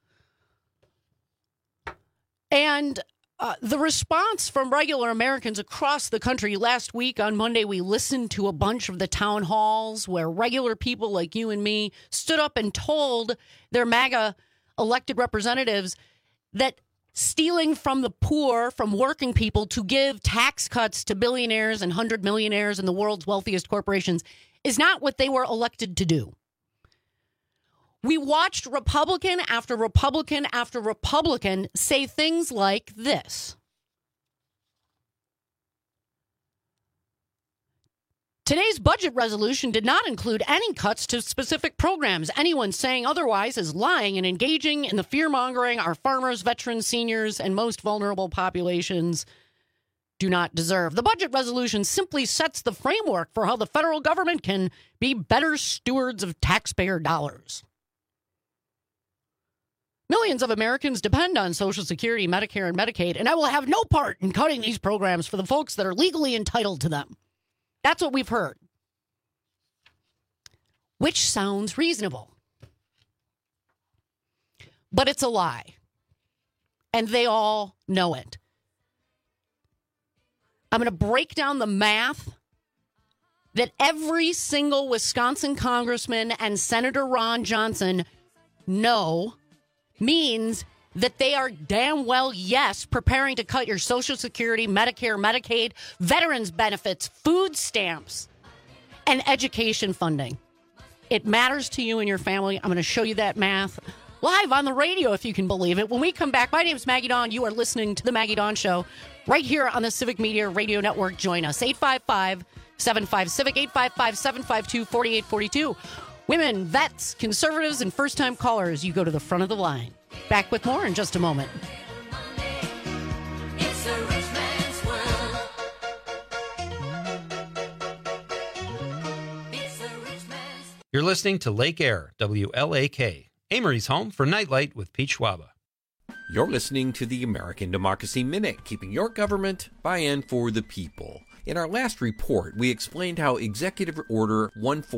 And the response from regular Americans across the country, last week on Monday, we listened to a bunch of the town halls where regular people like you and me stood up and told their MAGA elected representatives that stealing from the poor, from working people to give tax cuts to billionaires and 100 millionaires and the world's wealthiest corporations is not what they were elected to do. We watched Republican after Republican after Republican say things like this. Today's budget resolution did not include any cuts to specific programs. Anyone saying otherwise is lying and engaging in the fear-mongering our farmers, veterans, seniors, and most vulnerable populations do not deserve. The budget resolution simply sets the framework for how the federal government can be better stewards of taxpayer dollars. Millions of Americans depend on Social Security, Medicare, and Medicaid, and I will have no part in cutting these programs for the folks that are legally entitled to them. That's what we've heard. Which sounds reasonable. But it's a lie. And they all know it. I'm going to break down the math that every single Wisconsin congressman and Senator Ron Johnson know means that they are damn well, yes, preparing to cut your Social Security, Medicare, Medicaid, veterans benefits, food stamps, and education funding. It matters to you and your family. I'm going to show you that math live on the radio, if you can believe it. When we come back, my name is Maggie Dawn. You are listening to The Maggie Dawn Show right here on the Civic Media Radio Network. Join us, 855-75-CIVIC, 855-752-4842. Women, vets, conservatives, and first-time callers, you go to the front of the line. Back with more in just a moment. It's a rich man's world. It's a rich man's. You're listening to Lake Air, WLAK, Amory's home for Nightlight with Pete Schwaba. You're listening to the American Democracy Minute, keeping your government by and for the people. In our last report, we explained how Executive Order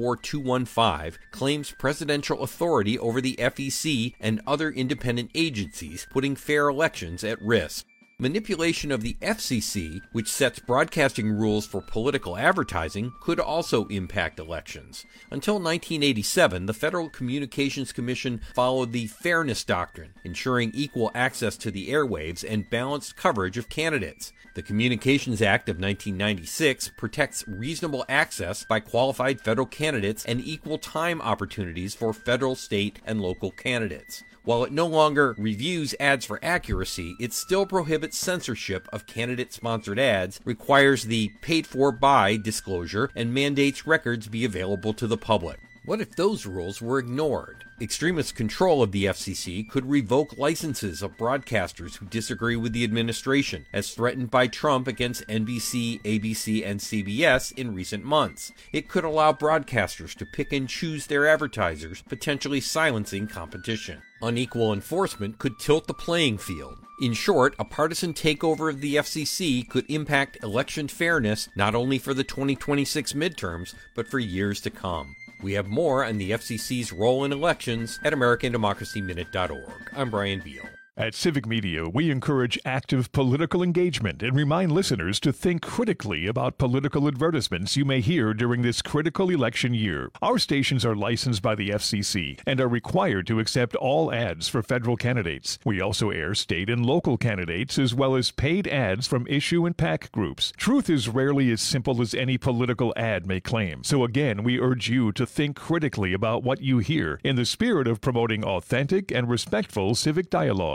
14215 claims presidential authority over the FEC and other independent agencies, putting fair elections at risk. Manipulation of the FCC, which sets broadcasting rules for political advertising, could also impact elections. Until 1987, the Federal Communications Commission followed the Fairness Doctrine, ensuring equal access to the airwaves and balanced coverage of candidates. The Communications Act of 1996 protects reasonable access by qualified federal candidates and equal time opportunities for federal, state, and local candidates. While it no longer reviews ads for accuracy, it still prohibits censorship of candidate-sponsored ads, requires the paid-for-by disclosure, and mandates records be available to the public. What if those rules were ignored? Extremist control of the FCC could revoke licenses of broadcasters who disagree with the administration, as threatened by Trump against NBC, ABC, and CBS in recent months. It could allow broadcasters to pick and choose their advertisers, potentially silencing competition. Unequal enforcement could tilt the playing field. In short, a partisan takeover of the FCC could impact election fairness not only for the 2026 midterms, but for years to come. We have more on the FCC's role in elections at AmericanDemocracyMinute.org. I'm Brian Beal. At Civic Media, we encourage active political engagement and remind listeners to think critically about political advertisements you may hear during this critical election year. Our stations are licensed by the FCC and are required to accept all ads for federal candidates. We also air state and local candidates as well as paid ads from issue and PAC groups. Truth is rarely as simple as any political ad may claim. So again, we urge you to think critically about what you hear in the spirit of promoting authentic and respectful civic dialogue.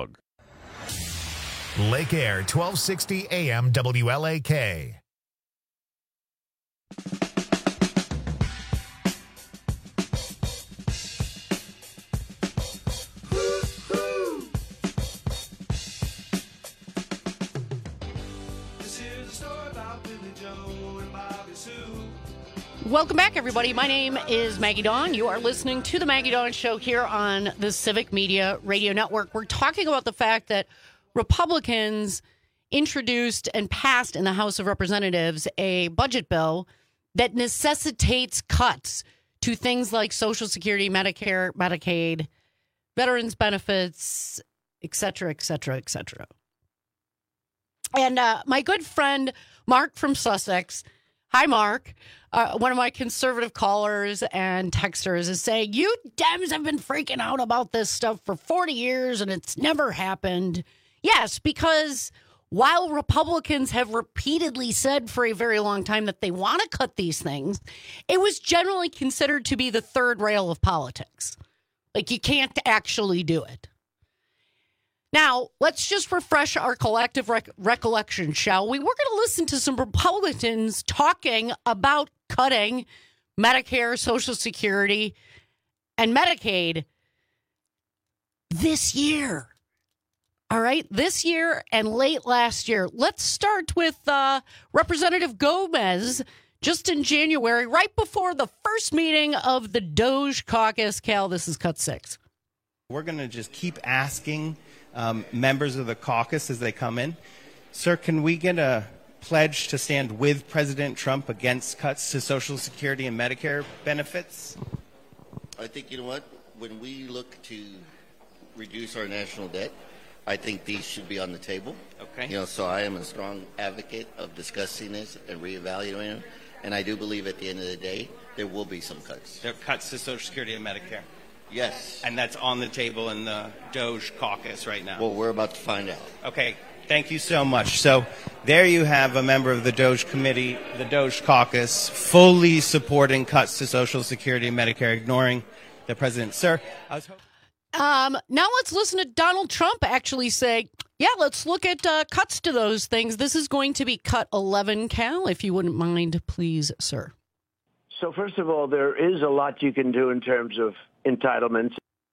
Lake Air, 1260 AM WLAK. Welcome back, everybody. My name is Maggie Dawn. You are listening to the Maggie Dawn Show here on the Civic Media Radio Network. We're talking about the fact that Republicans introduced and passed in the House of Representatives a budget bill that necessitates cuts to things like Social Security, Medicare, Medicaid, veterans benefits, et cetera, et cetera, et cetera. And my good friend Mark from Sussex, hi, Mark, one of my conservative callers and texters is saying, you Dems have been freaking out about this stuff for 40 years and it's never happened. Yes, because while Republicans have repeatedly said for a very long time that they want to cut these things, it was generally considered to be the third rail of politics. Like, you can't actually do it. Now, let's just refresh our collective recollection, shall we? We're going to listen to some Republicans talking about cutting Medicare, Social Security, and Medicaid this year. All right, this year and late last year. Let's start with Representative Gomez just in January, right before the first meeting of the Doge Caucus. Cal, this is cut 6. We're going to just keep asking members of the caucus as they come in, sir, can we get a pledge to stand with President Trump against cuts to Social Security and Medicare benefits? I think, you know what, when we look to reduce our national debt, I think these should be on the table. Okay. You know, so I am a strong advocate of discussing this and reevaluating it. And I do believe at the end of the day, there will be some cuts. There are cuts to Social Security and Medicare. Yes. And that's on the table in the Doge caucus right now. Well, we're about to find out. Okay. Thank you so much. So there you have a member of the Doge committee, the Doge caucus, fully supporting cuts to Social Security and Medicare, ignoring the president. Sir, I was hoping... Now let's listen to Donald Trump actually say, yeah, let's look at cuts to those things. This is going to be cut 11, Cal, if you wouldn't mind, please, sir. So first of all, there is a lot you can do in terms of entitlements.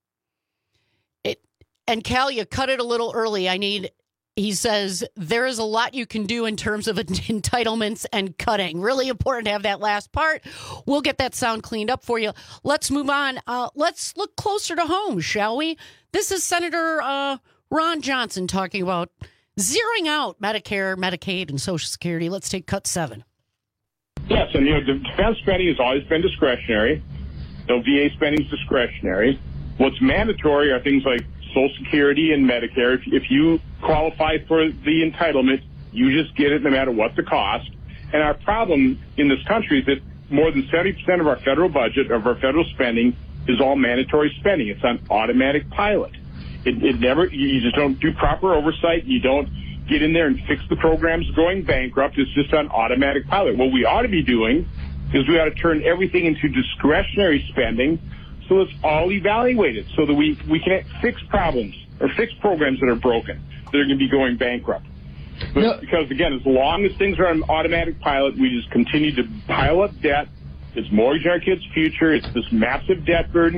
And Cal, you cut it a little early. He says, there is a lot you can do in terms of entitlements and cutting. Really important to have that last part. We'll get that sound cleaned up for you. Let's move on. Let's look closer to home, shall we? This is Senator Ron Johnson talking about zeroing out Medicare, Medicaid, and Social Security. Let's take cut 7. Yes, and defense spending has always been discretionary. VA spending is discretionary. What's mandatory are things like Social Security and Medicare. If you qualify for the entitlement, you just get it no matter what the cost. And our problem in this country is that more than 70% of our federal budget, of our federal spending, is all mandatory spending. It's on automatic pilot. You just don't do proper oversight. You don't get in there and fix the programs going bankrupt. It's just on automatic pilot. What we ought to be doing is we ought to turn everything into discretionary spending, so it's all evaluated so that we can fix problems or fix programs that are broken, that are going to be going bankrupt. But because, again, as long as things are on automatic pilot, we just continue to pile up debt. It's mortgaging our kids' future. It's this massive debt burden.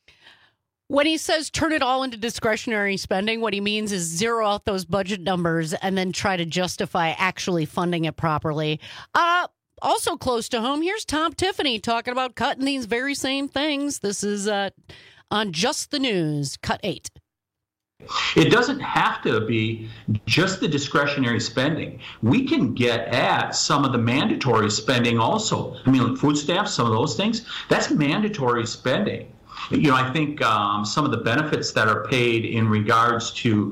When he says turn it all into discretionary spending, what he means is zero out those budget numbers and then try to justify actually funding it properly. Also close to home, here's Tom Tiffany talking about cutting these very same things. This is on Just the News, cut 8. It doesn't have to be just the discretionary spending. We can get at some of the mandatory spending also. I mean, like food stamps, some of those things, that's mandatory spending. I think some of the benefits that are paid in regards to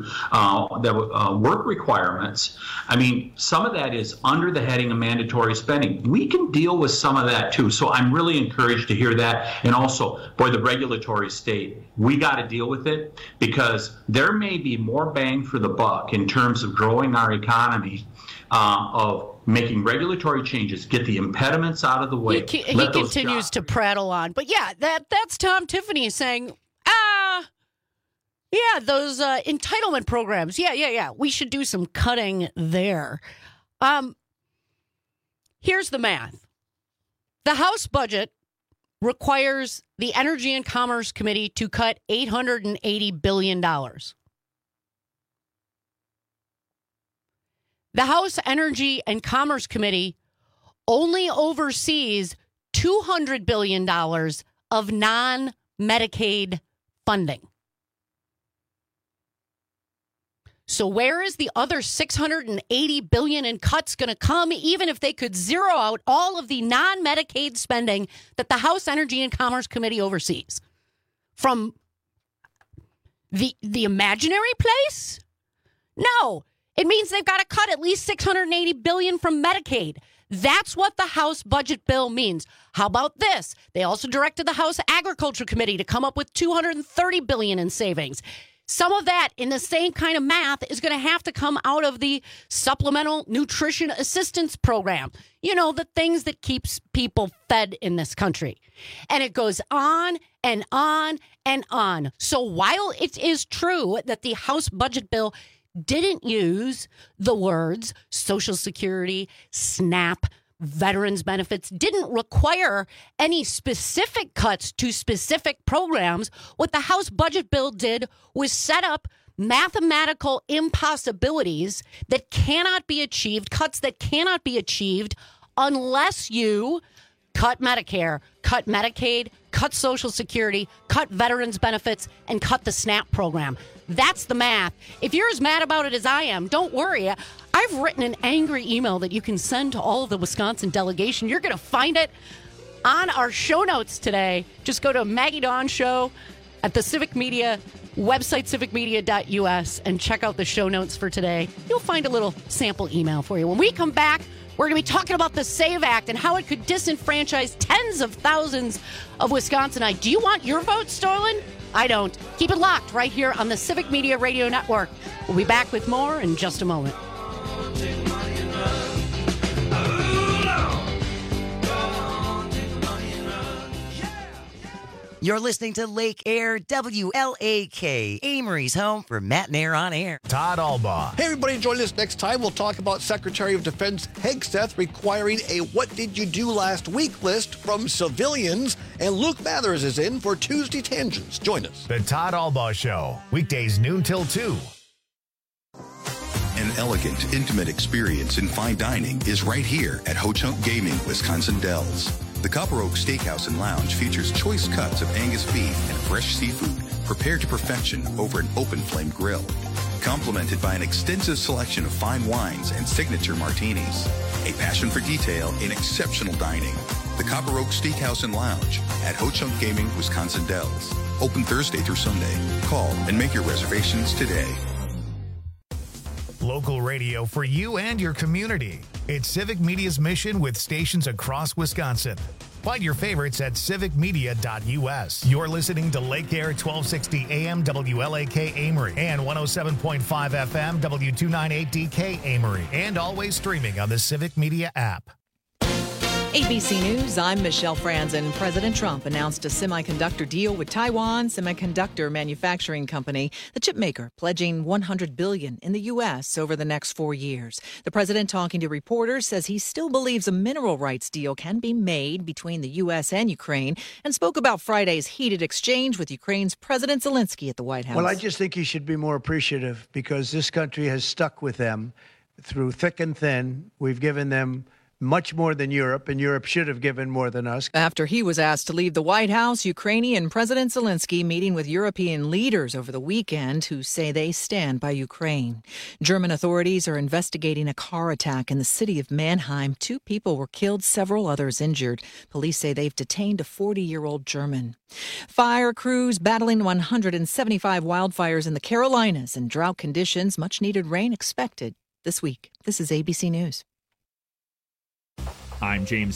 the work requirements, I mean, some of that is under the heading of mandatory spending. We can deal with some of that, too. So I'm really encouraged to hear that. And also, boy, the regulatory state, we got to deal with it because there may be more bang for the buck in terms of growing our economy of making regulatory changes, get the impediments out of the way. He continues to prattle on. But yeah, that's Tom Tiffany saying, those entitlement programs. Yeah. We should do some cutting there. Here's the math. The House budget requires the Energy and Commerce Committee to cut $880 billion. The House Energy and Commerce Committee only oversees $200 billion of non-Medicaid funding. So where is the other $680 billion in cuts going to come, even if they could zero out all of the non-Medicaid spending that the House Energy and Commerce Committee oversees? From the imaginary place? No. It means they've got to cut at least $680 billion from Medicaid. That's what the House budget bill means. How about this? They also directed the House Agriculture Committee to come up with $230 billion in savings. Some of that, in the same kind of math, is going to have to come out of the Supplemental Nutrition Assistance Program. You know, the things that keeps people fed in this country. And it goes on and on and on. So while it is true that the House budget bill didn't use the words Social Security, SNAP, veterans benefits, didn't require any specific cuts to specific programs, what the House budget bill did was set up mathematical impossibilities that cannot be achieved, cuts that cannot be achieved unless you cut Medicare, cut Medicaid, cut Social Security, cut veterans benefits, and cut the SNAP program. That's the math. If you're as mad about it as I am, don't worry. I've written an angry email that you can send to all of the Wisconsin delegation. You're going to find it on our show notes today. Just go to Maggie Dawn Show at the Civic Media website, civicmedia.us, and check out the show notes for today. You'll find a little sample email for you. When we come back, we're going to be talking about the SAVE Act and how it could disenfranchise tens of thousands of Wisconsinites. Do you want your vote stolen? I don't. Keep it locked right here on the Civic Media Radio Network. We'll be back with more in just a moment. You're listening to Lake Air, WLAK, Amory's home for Matt and Air on Air. Todd Albaugh. Hey, everybody, join us next time. We'll talk about Secretary of Defense Hegseth requiring a What Did You Do Last Week list from civilians. And Luke Mathers is in for Tuesday Tangents. Join us. The Todd Albaugh Show, weekdays noon till 2. An elegant, intimate experience in fine dining is right here at Ho-Chunk Gaming, Wisconsin Dells. The Copper Oak Steakhouse and Lounge features choice cuts of Angus beef and fresh seafood prepared to perfection over an open flame grill, complemented by an extensive selection of fine wines and signature martinis. A passion for detail in exceptional dining. The Copper Oak Steakhouse and Lounge at Ho-Chunk Gaming, Wisconsin Dells. Open Thursday through Sunday. Call and make your reservations today. Local radio for you and your community. It's Civic Media's mission with stations across Wisconsin. Find your favorites at civicmedia.us. You're listening to Lake Air 1260 AM WLAK Amory and 107.5 FM W298DK Amory, and always streaming on the Civic Media app. ABC News, I'm Michelle Franzen. President Trump announced a semiconductor deal with Taiwan Semiconductor Manufacturing Company, the chip maker, pledging $100 billion in the U.S. over the next 4 years. The president, talking to reporters, says he still believes a mineral rights deal can be made between the U.S. and Ukraine, and spoke about Friday's heated exchange with Ukraine's President Zelensky at the White House. Well, I just think he should be more appreciative because this country has stuck with them through thick and thin. We've given them much more than Europe, and Europe should have given more than us. After he was asked to leave the White House, Ukrainian President Zelensky meeting with European leaders over the weekend who say they stand by Ukraine. German authorities are investigating a car attack in the city of Mannheim. 2 people were killed, several others injured. Police say they've detained a 40-year-old German. Fire crews battling 175 wildfires in the Carolinas and drought conditions. Much needed rain expected this week. This is ABC News. I'm James